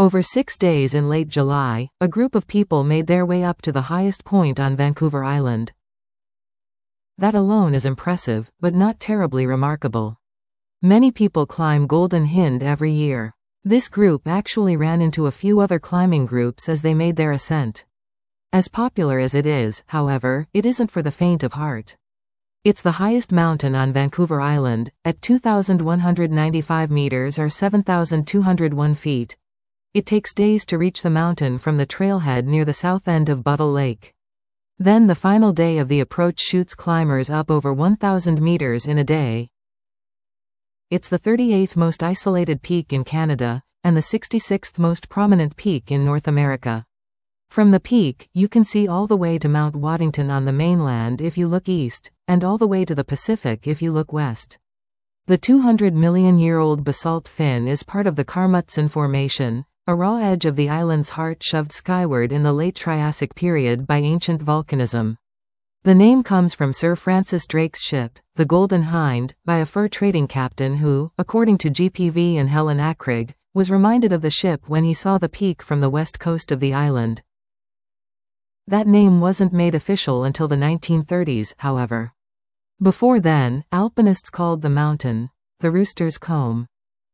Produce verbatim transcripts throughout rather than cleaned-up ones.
Over six days in late July, a group of people made their way up to the highest point on Vancouver Island. That alone is impressive, but not terribly remarkable. Many people climb Golden Hind every year. This group actually ran into a few other climbing groups as they made their ascent. As popular as it is, however, it isn't for the faint of heart. It's the highest mountain on Vancouver Island, at two thousand one hundred ninety-five meters or seven thousand two hundred one feet. It takes days to reach the mountain from the trailhead near the south end of Buttle Lake. Then the final day of the approach shoots climbers up over one thousand meters in a day. It's the thirty-eighth most isolated peak in Canada, and the sixty-sixth most prominent peak in North America. From the peak, you can see all the way to Mount Waddington on the mainland if you look east, and all the way to the Pacific if you look west. The two hundred million year old basalt fin is part of the Carmutson Formation, a raw edge of the island's heart shoved skyward in the late Triassic period by ancient volcanism. The name comes from Sir Francis Drake's ship, the Golden Hind, by a fur trading captain who, according to G P V and Helen Akrigg, was reminded of the ship when he saw the peak from the west coast of the island. That name wasn't made official until the nineteen thirties, however. Before then, alpinists called the mountain the Rooster's Comb.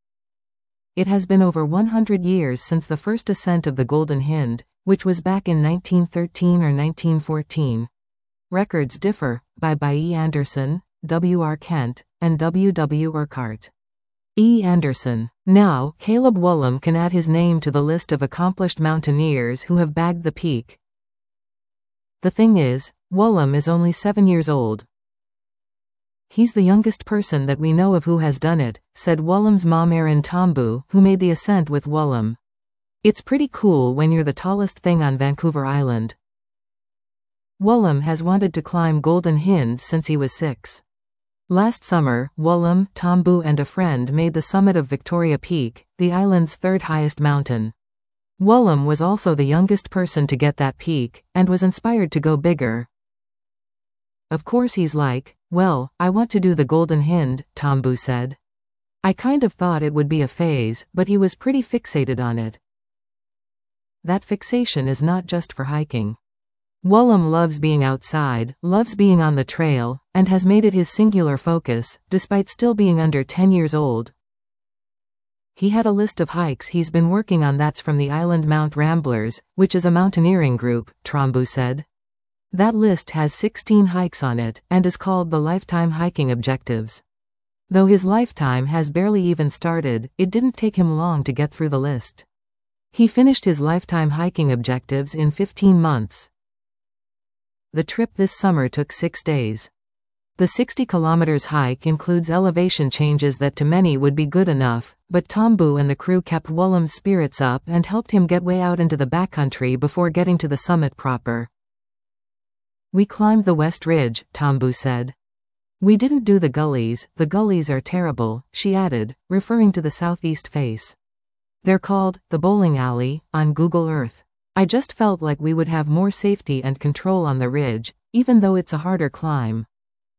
It has been over one hundred years since the first ascent of the Golden Hind, which was back in nineteen thirteen or nineteen fourteen. Records differ, by by E. Anderson, W. R. Kent, and W. W. Urquhart. E. Anderson. Now, Caleb Wollum can add his name to the list of accomplished mountaineers who have bagged the peak. The thing is, Wollum is only seven years old. He's the youngest person that we know of who has done it, said Wollum's mom Erin Tombu, who made the ascent with Wollum. It's pretty cool when you're the tallest thing on Vancouver Island. Wollum has wanted to climb Golden Hind since he was six. Last summer, Wollum, Tombu and a friend made the summit of Victoria Peak, the island's third highest mountain. Wollum was also the youngest person to get that peak, and was inspired to go bigger. Of course he's like, well, I want to do the Golden Hind, Tombu said. I kind of thought it would be a phase, but he was pretty fixated on it. That fixation is not just for hiking. Wollum loves being outside, loves being on the trail, and has made it his singular focus, despite still being under ten years old. He had a list of hikes he's been working on that's from the Island Mount Ramblers, which is a mountaineering group, Tombu said. That list has sixteen hikes on it, and is called the Lifetime Hiking Objectives. Though his lifetime has barely even started, it didn't take him long to get through the list. He finished his lifetime hiking objectives in fifteen months. The trip this summer took six days. The sixty kilometers hike includes elevation changes that to many would be good enough, but Tombu and the crew kept Wollum's spirits up and helped him get way out into the backcountry before getting to the summit proper. We climbed the West Ridge, Tombu said. We didn't do the gullies, the gullies are terrible, she added, referring to the southeast face. They're called the bowling alley on Google Earth. I just felt like we would have more safety and control on the ridge, even though it's a harder climb.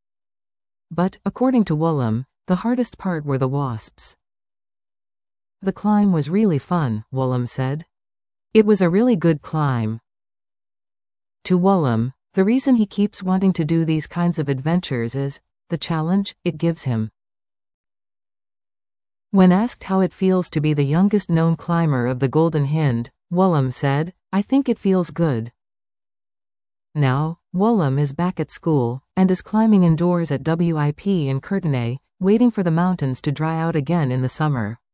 But, according to Wollum, the hardest part were the wasps. The climb was really fun, Wollum said. It was a really good climb. To Wollum, the reason he keeps wanting to do these kinds of adventures is the challenge it gives him. When asked how it feels to be the youngest known climber of the Golden Hind, Wollum said, I think it feels good. Now, Wollum is back at school, and is climbing indoors at W I P in Courtenay, waiting for the mountains to dry out again in the summer.